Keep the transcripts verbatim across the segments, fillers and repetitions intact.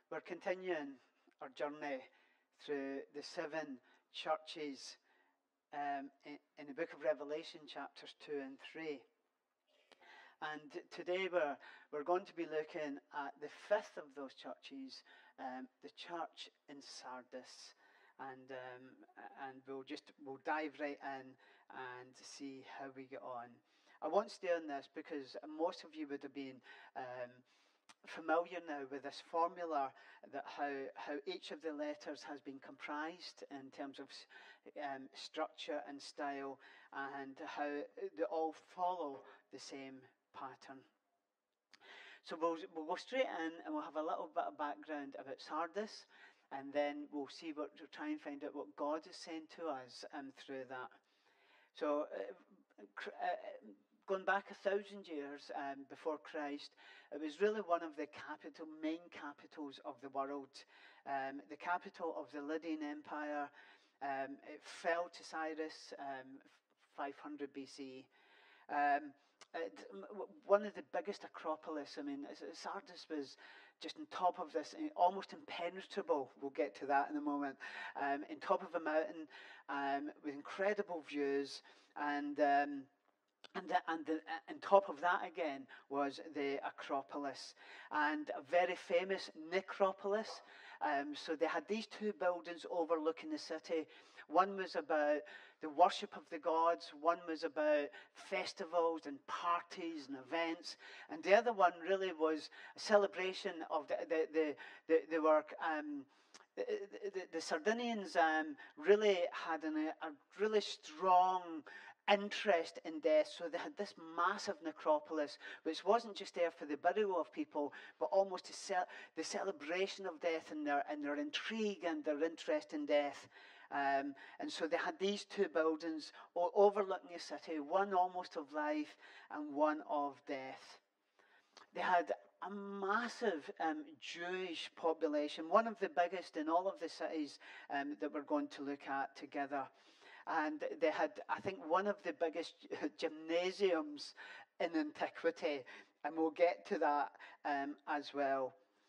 We're continuing our journey through the seven churches um, in, in the book of Revelation, chapters two and three. And today we're, we're going to be looking at the fifth of those churches, um, the church in Sardis. And um, and we'll just we'll dive right in and see how we get on. I won't stay on this because most of you would have been um, familiar now with this formula, that how how each of the letters has been comprised in terms of um, structure and style, and how they all follow the same pattern. So we'll, we'll go straight in and we'll have a little bit of background about Sardis, and then we'll see what we'll try and find out what God is saying to us um, through that. So uh, uh, going back a thousand years um, before Christ, it was really one of the capital, main capitals of the world. Um, the capital of the Lydian Empire. Um, it fell to Cyrus um, five hundred B C. Um, it, one of the biggest acropolis. I mean, Sardis was just on top of this, almost impenetrable. We'll get to that in a moment. Um, on top of a mountain, um, with incredible views, and um, and the, and the, on top of that again was the Acropolis, and a very famous necropolis. Um, so they had these two buildings overlooking the city. One was about the worship of the gods, one was about festivals and parties and events, and the other one really was a celebration of the, the, the, the, the work. Um, the, the, the Sardinians um, really had an, a really strong interest in death. So they had this massive necropolis, which wasn't just there for the burial of people, but almost the, ce- the celebration of death, and their, and their intrigue and their interest in death. Um, and so they had these two buildings overlooking the city, one almost of life and one of death. They had a massive um, Jewish population, one of the biggest in all of the cities um, that we're going to look at together. And they had, I think, one of the biggest gymnasiums in antiquity, and we'll get to that um, as well.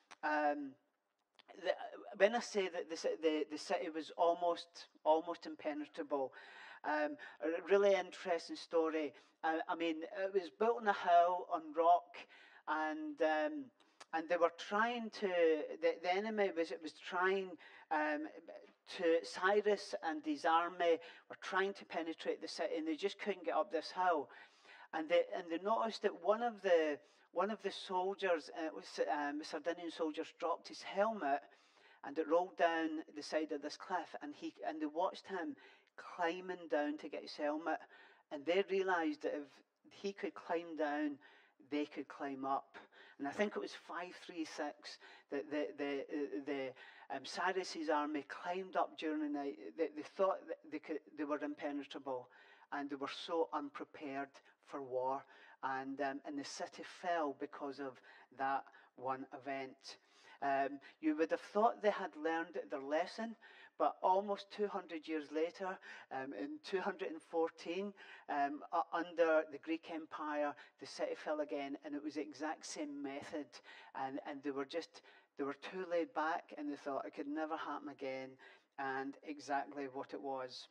Um, the, when I say that the, the, the city was almost almost impenetrable, um, a really interesting story. Uh, I mean, it was built on a hill on rock, and um, and they were trying to. The, the enemy was it was trying. Um, to Cyrus and his army were trying to penetrate the city, and they just couldn't get up this hill. And they and they noticed that one of the one of the soldiers, uh, was, um, Sardinian soldiers, dropped his helmet, and it rolled down the side of this cliff. And he and they watched him climbing down to get his helmet, and they realised that if he could climb down, they could climb up. And I think it was five three six that the the the um, Cyrus's army climbed up during the night. They, they thought that they could, they were impenetrable, and they were so unprepared for war. And um, and the city fell because of that one event. Um, you would have thought they had learned their lesson, but almost two hundred years later, um, in two hundred fourteen, um, uh, under the Greek Empire, the city fell again, and it was the exact same method. And, and they were just, they were too laid back, and they thought it could never happen again, and exactly what it was.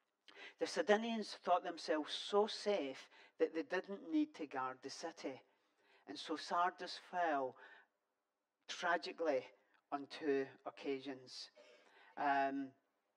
The Sardinians thought themselves so safe that they didn't need to guard the city. And so Sardis fell tragically on two occasions. Um,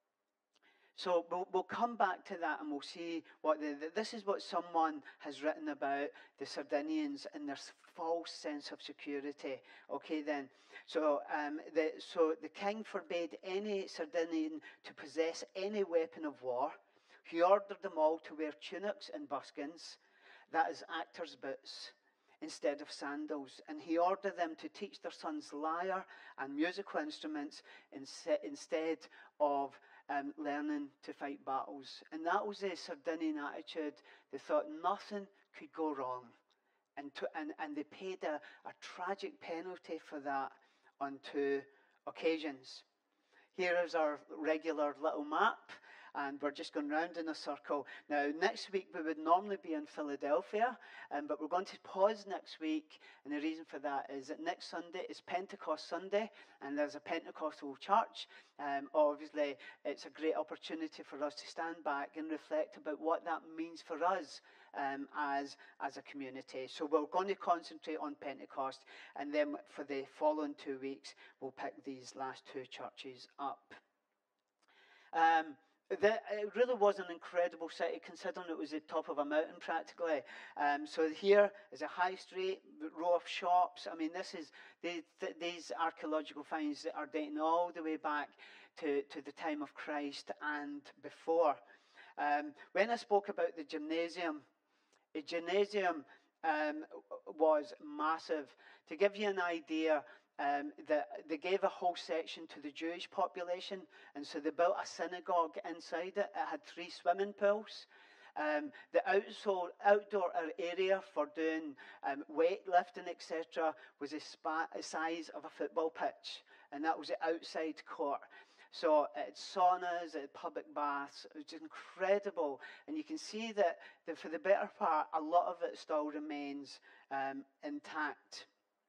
so we'll, we'll come back to that, and we'll see what the, the, this is what someone has written about the Sardinians and their false sense of security. Okay, then. So, um, the, so the king forbade any Sardinian to possess any weapon of war. He ordered them all to wear tunics and buskins, that is, actors' boots, instead of sandals. And he ordered them to teach their sons lyre and musical instruments instead of um, learning to fight battles. And that was the Sardinian attitude. They thought nothing could go wrong. And, to, and, and they paid a, a tragic penalty for that on two occasions. Here is our regular little map. and we're just going round in a circle. Now, next week we would normally be in Philadelphia, um, but we're going to pause next week, and the reason for that is that next Sunday is Pentecost Sunday, and there's a Pentecostal church. Um, obviously, it's a great opportunity for us to stand back and reflect about what that means for us um, as, as a community. So we're going to concentrate on Pentecost, and then for the following two weeks, we'll pick these last two churches up. Um, the, it really was an incredible city, considering it was the top of a mountain practically. Um, so here is a high street, row of shops. I mean, this is the, th- these archaeological finds that are dating all the way back to, to the time of Christ and before. Um, when I spoke about the gymnasium, the gymnasium um, was massive. To give you an idea, Um, the, they gave a whole section to the Jewish population, and so they built a synagogue inside it. It had three swimming pools. Um, the outsole, outdoor area for doing um, weightlifting, et cetera, was the spa- size of a football pitch, and that was the outside court. So it's saunas, it's public baths. It was just incredible, and you can see that the, for the better part, a lot of it still remains um, intact.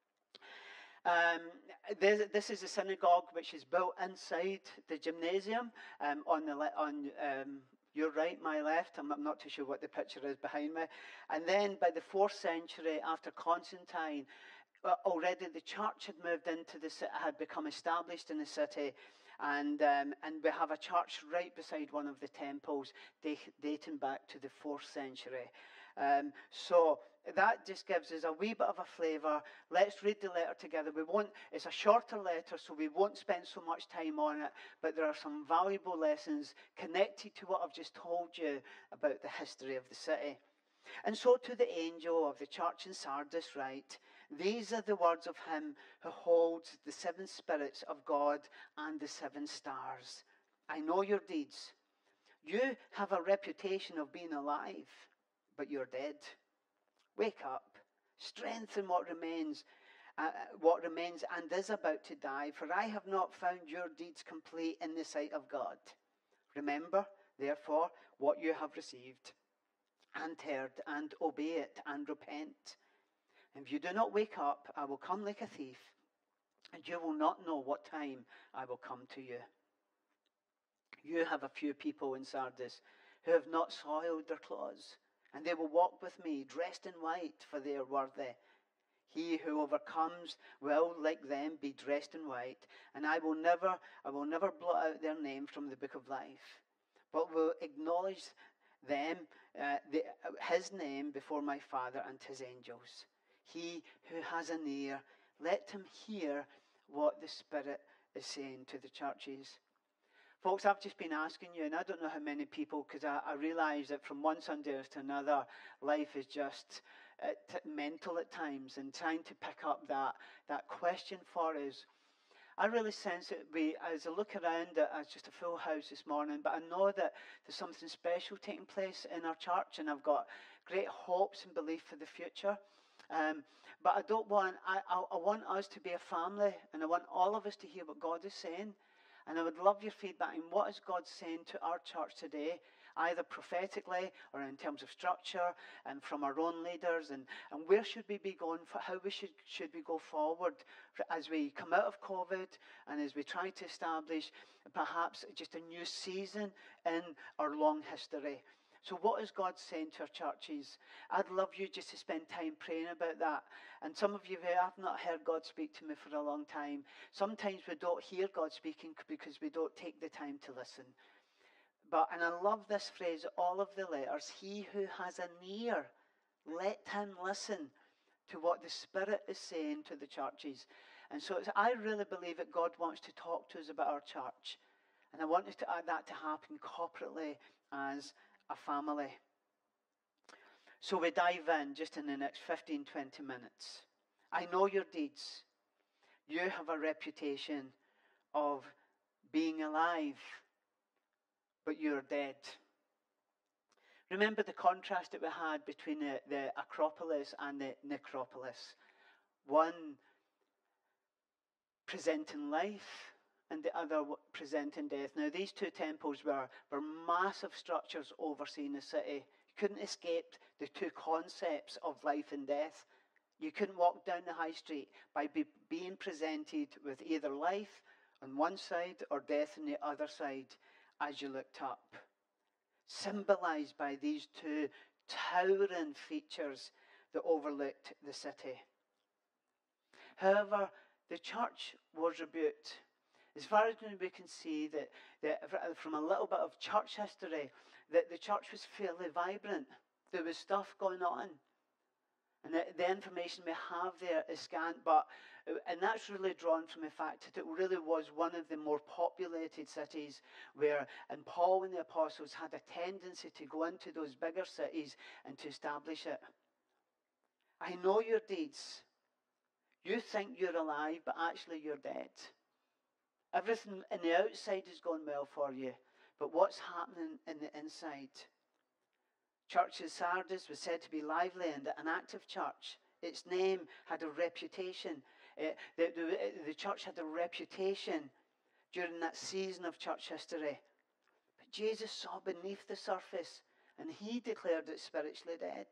Um, this, this is a synagogue which is built inside the gymnasium um, on the on um, your right, my left. I'm, I'm not too sure what the picture is behind me. And then by the fourth century, after Constantine, uh, already the church had moved into the city, had become established in the city. And um, and we have a church right beside one of the temples, dating back to the fourth century. Um, so that just gives us a wee bit of a flavour. Let's read the letter together. We won't. It's a shorter letter, so we won't spend so much time on it. But there are some valuable lessons connected to what I've just told you about the history of the city. And so to the angel of the church in Sardis write, these are the words of him who holds the seven spirits of God and the seven stars. I know your deeds. You have a reputation of being alive, but you're dead. Wake up, strengthen what remains, uh, what remains and is about to die, for I have not found your deeds complete in the sight of God. Remember, therefore, what you have received and heard, and obey it, and repent. If you do not wake up, I will come like a thief, and you will not know what time I will come to you. You have a few people in Sardis who have not soiled their clothes, and they will walk with me dressed in white, for they are worthy. He who overcomes will, like them, be dressed in white, and I will never, I will never blot out their name from the book of life, but will acknowledge them, uh, the, uh, his name before my Father and his angels. He who has an ear, let him hear what the Spirit is saying to the churches. Folks, I've just been asking you, and I don't know how many people, because I, I realise that from one Sunday to another, life is just uh, t- mental at times, and trying to pick up that, that question for us. I really sense it. We, as I look around at it's just a full house this morning, but I know that there's something special taking place in our church, and I've got great hopes and belief for the future. Um, but I don't want, I, I, I want us to be a family, and I want all of us to hear what God is saying. And I would love your feedback on what is God saying to our church today, either prophetically or in terms of structure and from our own leaders, and, and where should we be going, for how we should, should we go forward as we come out of COVID and as we try to establish perhaps just a new season in our long history. So what is God saying to our churches? I'd love you just to spend time praying about that. And some of you who have not heard God speak to me for a long time, sometimes we don't hear God speaking because we don't take the time to listen. But, and I love this phrase, all of the letters, he who has an ear, let him listen to what the Spirit is saying to the churches. And so it's, I really believe that God wants to talk to us about our church. And I want us to, uh, that to happen corporately as a family. So we dive in just in the next fifteen, twenty minutes. I know your deeds. You have a reputation of being alive, but you're dead. Remember the contrast that we had between the, the Acropolis and the necropolis. One presenting life, and the other presenting death. Now, these two temples were, were massive structures overseeing the city. You couldn't escape the two concepts of life and death. You couldn't walk down the high street by be, being presented with either life on one side or death on the other side as you looked up. Symbolized by these two towering features that overlooked the city. However, the church was rebuked. As far as we can see, that, that from a little bit of church history, that the church was fairly vibrant. There was stuff going on. And the, the information we have there is scant, but and that's really drawn from the fact that it really was one of the more populated cities where, and Paul and the apostles had a tendency to go into those bigger cities and to establish it. I know your deeds. You think you're alive, but actually you're dead. Everything in the outside is going well for you, but what's happening in the inside? Church of Sardis was said to be lively and an active church. Its name had a reputation. Uh, the, the, the church had a reputation during that season of church history. But Jesus saw beneath the surface, and he declared it spiritually dead.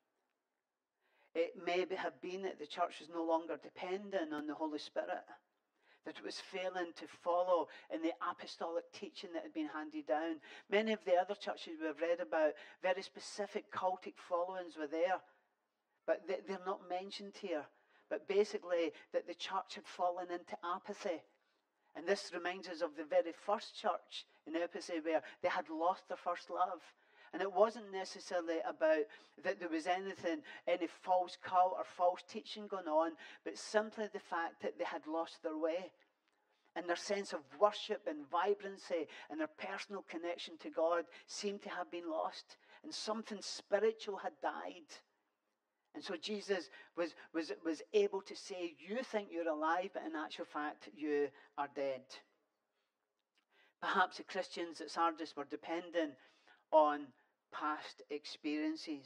It may have been that the church was no longer dependent on the Holy Spirit, that it was failing to follow in the apostolic teaching that had been handed down. Many of the other churches we've read about, very specific cultic followings were there, but they're not mentioned here. But basically, that the church had fallen into apathy. And this reminds us of the very first church in Ephesus, where they had lost their first love. And it wasn't necessarily about that there was anything, any false cult or false teaching going on, but simply the fact that they had lost their way. And their sense of worship and vibrancy and their personal connection to God seemed to have been lost. And something spiritual had died. And so Jesus was, was, was able to say, you think you're alive, but in actual fact, you are dead. Perhaps the Christians at Sardis were dependent on past experiences.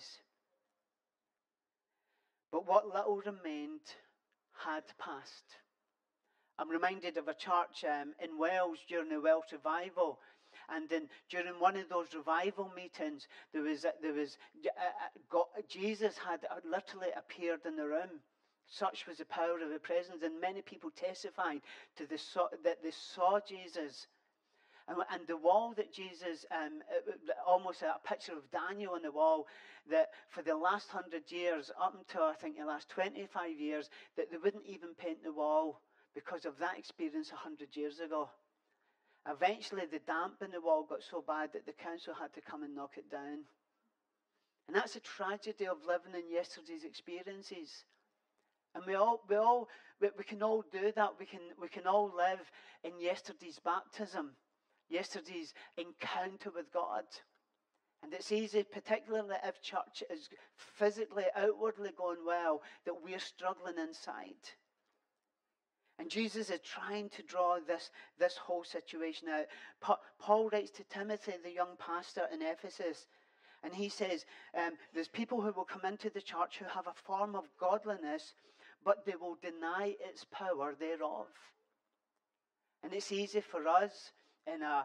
But what little remained had passed. I'm reminded of a church um, in Wales during the Welsh revival. And then during one of those revival meetings, there was, there was uh, God, Jesus had literally appeared in the room. Such was the power of the presence, and many people testified to the that they saw Jesus. And, and the wall that Jesus, um, almost a picture of Daniel on the wall, that for the last hundred years, up until I think the last twenty-five years, that they wouldn't even paint the wall because of that experience a hundred years ago. Eventually, the damp in the wall got so bad that the council had to come and knock it down. And that's a tragedy of living in yesterday's experiences. And we all, we all, we, we can all do that. We can, we can all live in yesterday's baptism, yesterday's encounter with God. And it's easy, particularly if church is physically, outwardly going well, that we're struggling inside. And Jesus is trying to draw this, this whole situation out. Pa- Paul writes to Timothy, the young pastor in Ephesus, and he says, um, there's people who will come into the church who have a form of godliness, but they will deny its power thereof. And it's easy for us in a,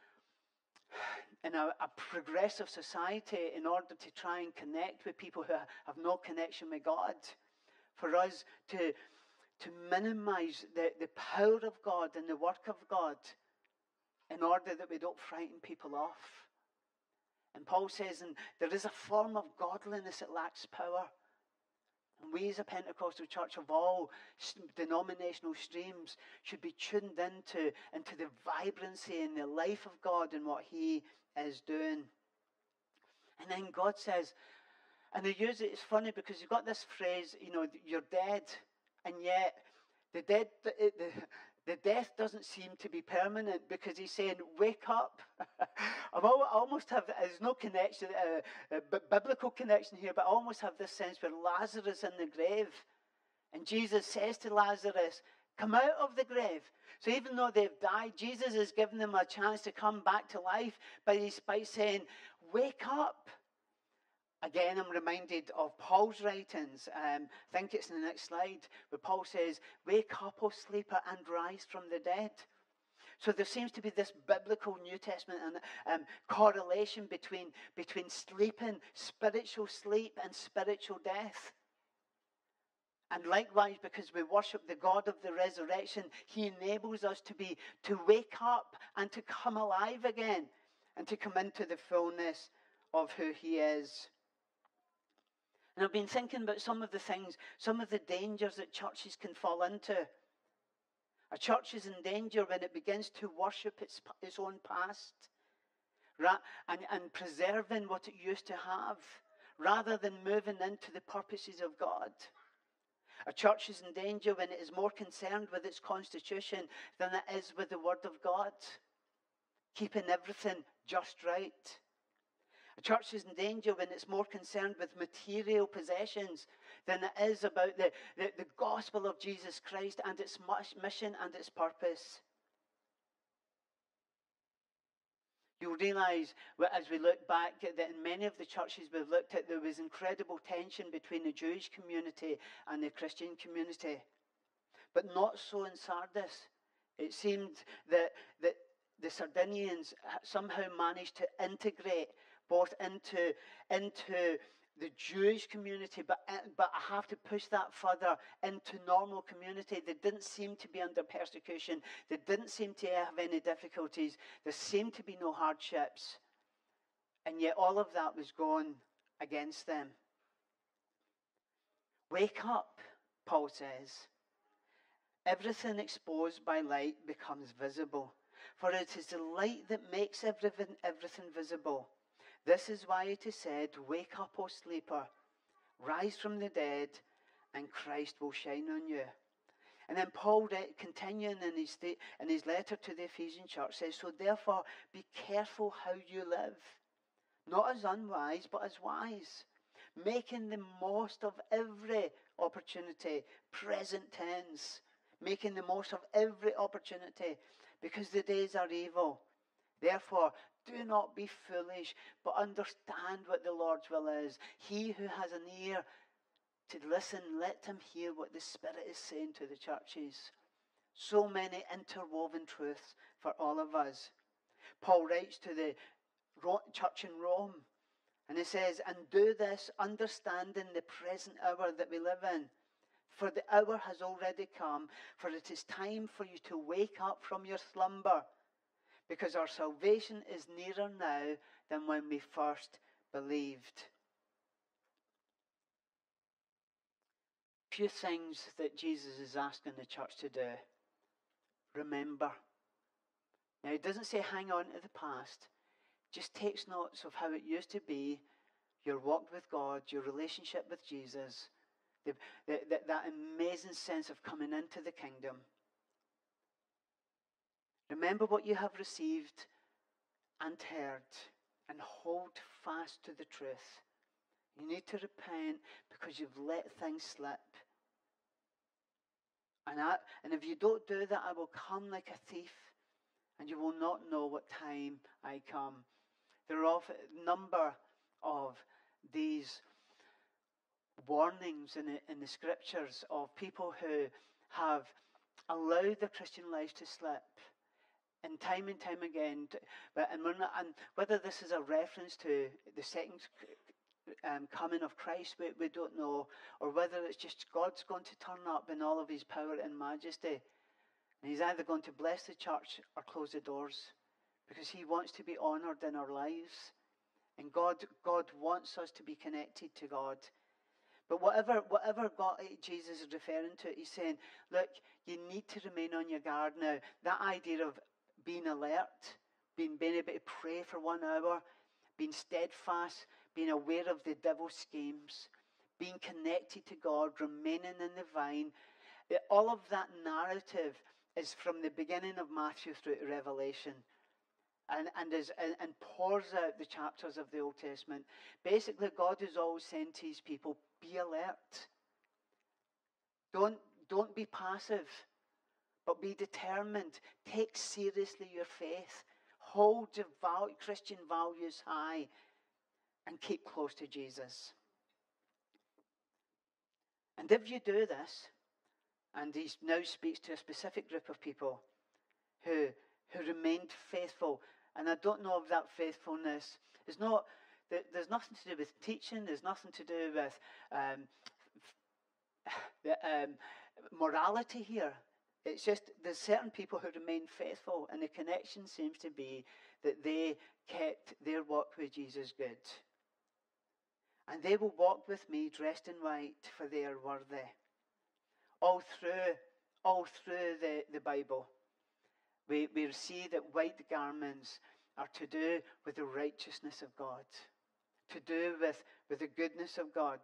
in a, a progressive society, in order to try and connect with people who have no connection with God, for us to to minimize the, the power of God and the work of God in order that we don't frighten people off. And Paul says, and there is a form of godliness that lacks power. And we as a Pentecostal church of all denominational streams should be tuned into, into the vibrancy and the life of God and what he is doing. And then God says, and they use it, it's funny because you've got this phrase, you know, you're dead. And yet, the, dead, the, the, the death doesn't seem to be permanent, because he's saying, wake up. I almost have, there's no connection, uh, uh, biblical connection here, but I almost have this sense where Lazarus in the grave. And Jesus says to Lazarus, come out of the grave. So even though they've died, Jesus is giving them a chance to come back to life by, by saying, wake up. Again, I'm reminded of Paul's writings. Um, I think it's in the next slide, where Paul says, wake up, O sleeper, and rise from the dead. So there seems to be this biblical New Testament and um, correlation between, between sleeping, spiritual sleep, and spiritual death. And likewise, because we worship the God of the resurrection, he enables us to be, to wake up and to come alive again and to come into the fullness of who he is. And I've been thinking about some of the things, some of the dangers that churches can fall into. A church is in danger when it begins to worship its, its own past and, and preserving what it used to have, rather than moving into the purposes of God. A church is in danger when it is more concerned with its constitution than it is with the Word of God, keeping everything just right. A church is in danger when it's more concerned with material possessions than it is about the, the, the gospel of Jesus Christ and its mission and its purpose. You'll realise as we look back that in many of the churches we've looked at, there was incredible tension between the Jewish community and the Christian community. But not so in Sardis. It seemed that, that the Sardinians somehow managed to integrate both into, into the Jewish community, but, but I have to push that further into normal community. They didn't seem to be under persecution. They didn't seem to have any difficulties. There seemed to be no hardships. And yet all of that was going against them. Wake up, Paul says. Everything exposed by light becomes visible. For it is the light that makes everything, everything visible. This is why it is said, wake up, O sleeper, rise from the dead, and Christ will shine on you. And then Paul, continuing in his, in his letter to the Ephesian church, says, so therefore be careful how you live, not as unwise, but as wise, making the most of every opportunity, present tense, making the most of every opportunity, because the days are evil. Therefore, do not be foolish, but understand what the Lord's will is. He who has an ear to listen, let him hear what the Spirit is saying to the churches. So many interwoven truths for all of us. Paul writes to the church in Rome, and he says, and do this understanding the present hour that we live in. For the hour has already come, for it is time for you to wake up from your slumber, because our salvation is nearer now than when we first believed. Few things that Jesus is asking the church to do. Remember. Now, he doesn't say hang on to the past. Just takes notes of how it used to be, your walk with God, your relationship with Jesus, the, the, the, that amazing sense of coming into the kingdom. Remember what you have received and heard, and hold fast to the truth. You need to repent because you've let things slip. And, I, and if you don't do that, I will come like a thief, and you will not know what time I come. There are a number of these warnings in the, in the scriptures of people who have allowed their Christian lives to slip. And time and time again, but and, we're not, and whether this is a reference to the second um, coming of Christ, we, we don't know, or whether it's just God's going to turn up in all of his power and majesty. And he's either going to bless the church or close the doors, because he wants to be honoured in our lives. And God, God wants us to be connected to God. But whatever, whatever God, Jesus is referring to, he's saying, look, you need to remain on your guard now. That idea of being alert, being, being able to pray for one hour, being steadfast, being aware of the devil's schemes, being connected to God, remaining in the vine. All of that narrative is from the beginning of Matthew through to Revelation, and, and, is, and, and pours out the chapters of the Old Testament. Basically, God is always saying to his people, be alert. Don't, don't be passive, but be determined. Take seriously your faith. Hold your val- Christian values high and keep close to Jesus. And if you do this, and he now speaks to a specific group of people who, who remained faithful. And I don't know if that faithfulness is not, there's nothing to do with teaching, there's nothing to do with um, the, um, morality here. It's just there's certain people who remain faithful, and the connection seems to be that they kept their walk with Jesus good. And they will walk with me dressed in white, for they are worthy. All through, all through the, the Bible, we, we see that white garments are to do with the righteousness of God, to do with, with the goodness of God.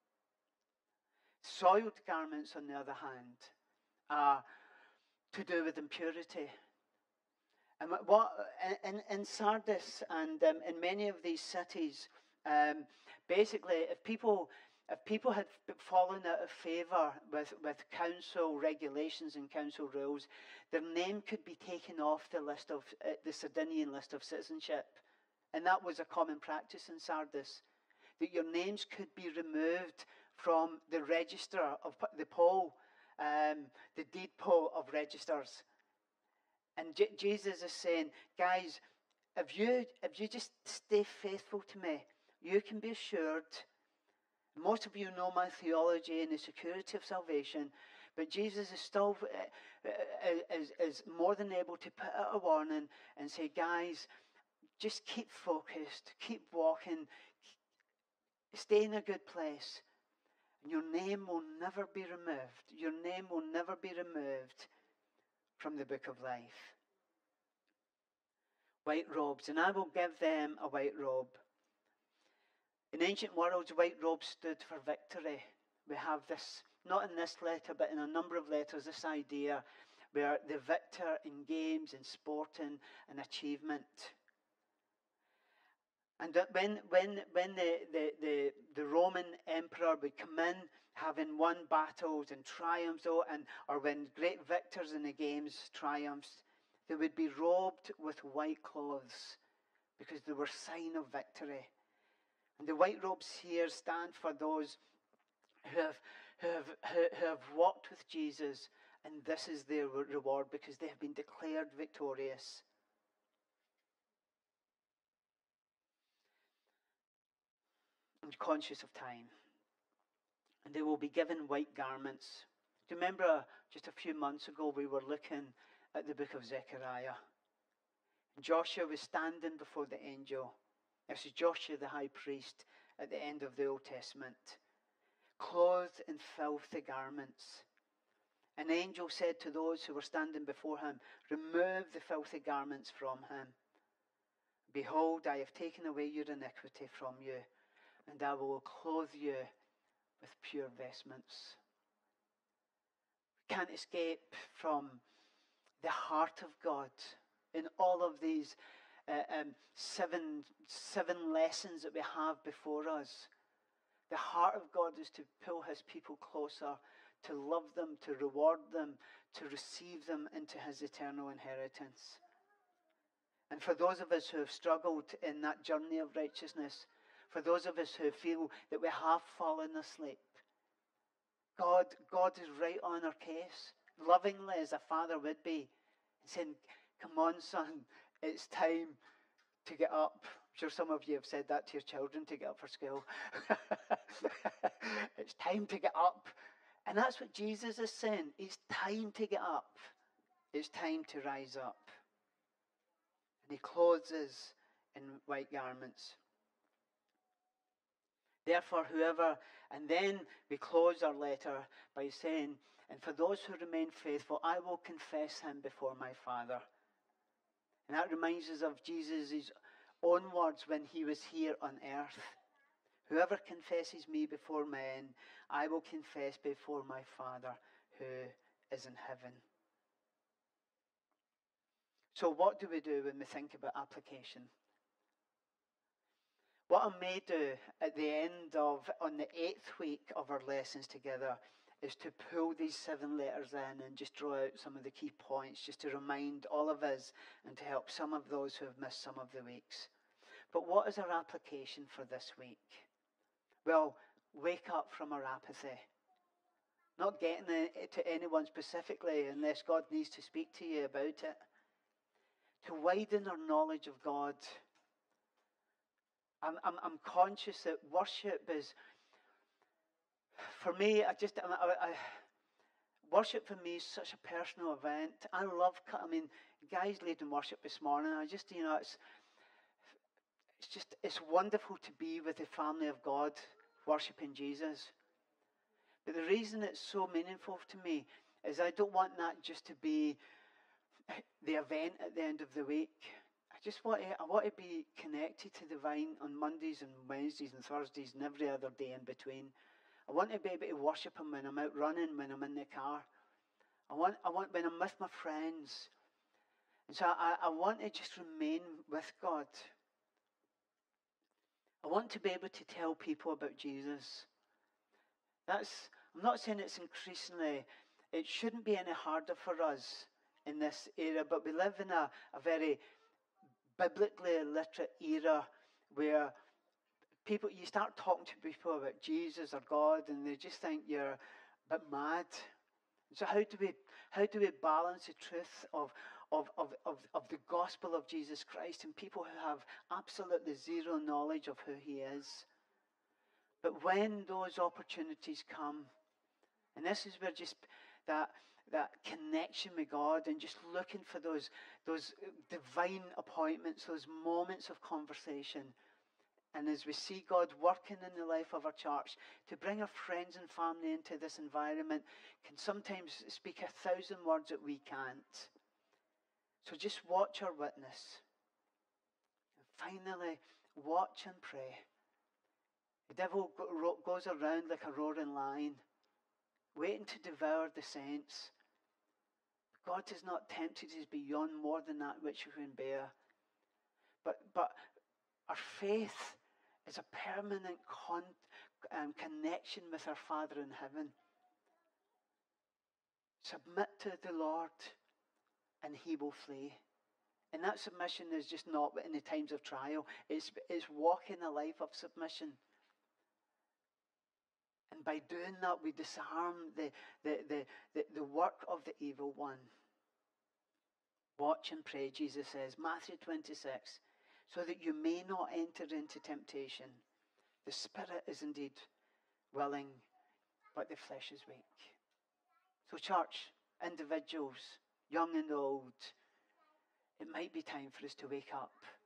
Soiled garments, on the other hand, are to do with impurity. And what in, in Sardis and um, in many of these cities, um, basically, if people if people had fallen out of favour with, with council regulations and council rules, their name could be taken off the list of uh, the Sardinian list of citizenship, and that was a common practice in Sardis, that your names could be removed from the register of the poll, um, the deed poll of registers. And J- Jesus is saying, guys, if you if you just stay faithful to me, you can be assured. Most of you know my theology and the security of salvation, but Jesus is still uh, uh, is, is more than able to put out a warning and say, guys, just keep focused, keep walking, stay in a good place. Your name will never be removed. Your name will never be removed from the book of life. White robes, and I will give them a white robe. In ancient worlds, white robes stood for victory. We have this, not in this letter, but in a number of letters, this idea where the victor in games, in sporting, and achievement. And that when when when the, the, the, the Roman emperor would come in, having won battles and triumphs, or, and, or when great victors in the games triumphs, they would be robed with white clothes because they were a sign of victory. And the white robes here stand for those who have, who have, who have walked with Jesus, and this is their reward because they have been declared victorious. I'm conscious of time. And they will be given white garments. Do you remember uh, just a few months ago we were looking at the book of Zechariah? Joshua was standing before the angel. This is Joshua the high priest at the end of the Old Testament, clothed in filthy garments. An angel said to those who were standing before him, remove the filthy garments from him. Behold, I have taken away your iniquity from you, and I will clothe you with pure vestments. We can't escape from the heart of God in all of these uh, um, seven, seven lessons that we have before us. The heart of God is to pull his people closer, to love them, to reward them, to receive them into his eternal inheritance. And for those of us who have struggled in that journey of righteousness, for those of us who feel that we have fallen asleep, God, God is right on our case, lovingly as a father would be, saying, come on, son, it's time to get up. I'm sure some of you have said that to your children, to get up for school. It's time to get up. And that's what Jesus is saying. It's time to get up. It's time to rise up. And he clothes us in white garments. Therefore, whoever, and then we close our letter by saying, and for those who remain faithful, I will confess him before my Father. And that reminds us of Jesus' own words when he was here on earth. Whoever confesses me before men, I will confess before my Father who is in heaven. So what do we do when we think about application? What I may do at the end of, on the eighth week of our lessons together, is to pull these seven letters in and just draw out some of the key points, just to remind all of us and to help some of those who have missed some of the weeks. But what is our application for this week? Well, wake up from our apathy. Not getting it to anyone specifically unless God needs to speak to you about it. to widen our knowledge of God. I'm, I'm, I'm conscious that worship is, for me, I just, I, I, worship for me is such a personal event. I love, I mean, guys leading worship this morning, I just, you know, it's, it's just, it's wonderful to be with the family of God, worshiping Jesus. But the reason it's so meaningful to me is I don't want that just to be the event at the end of the week. I just want to, I want to be connected to the vine on Mondays and Wednesdays and Thursdays and every other day in between. I want to be able to worship Him when I'm out running, when I'm in the car. I want, I want when I'm with my friends. And so I, I want to just remain with God. I want to be able to tell people about Jesus. That's, I'm not saying it's increasingly, it shouldn't be any harder for us in this era, but we live in a, a very biblically illiterate era where people, you start talking to people about Jesus or God and they just think you're a bit mad. So how do we how do we balance the truth of, of, of, of, of the gospel of Jesus Christ and people who have absolutely zero knowledge of who He is? But when those opportunities come, and this is where just that that connection with God and just looking for those those divine appointments, those moments of conversation. And as we see God working in the life of our church, to bring our friends and family into this environment can sometimes speak a thousand words that we can't. So just watch our witness. And finally, watch and pray. The devil goes around like a roaring lion, waiting to devour the saints. God is not tempted, He's beyond more than that which we can bear. But, but our faith is a permanent con, um, connection with our Father in heaven. Submit to the Lord and He will flee. And that submission is just not in the times of trial. It's, it's walking a life of submission. And by doing that, we disarm the, the, the, the, the work of the evil one. Watch and pray, Jesus says, Matthew twenty-six, so that you may not enter into temptation. The spirit is indeed willing, but the flesh is weak. So church, individuals, young and old, it might be time for us to wake up.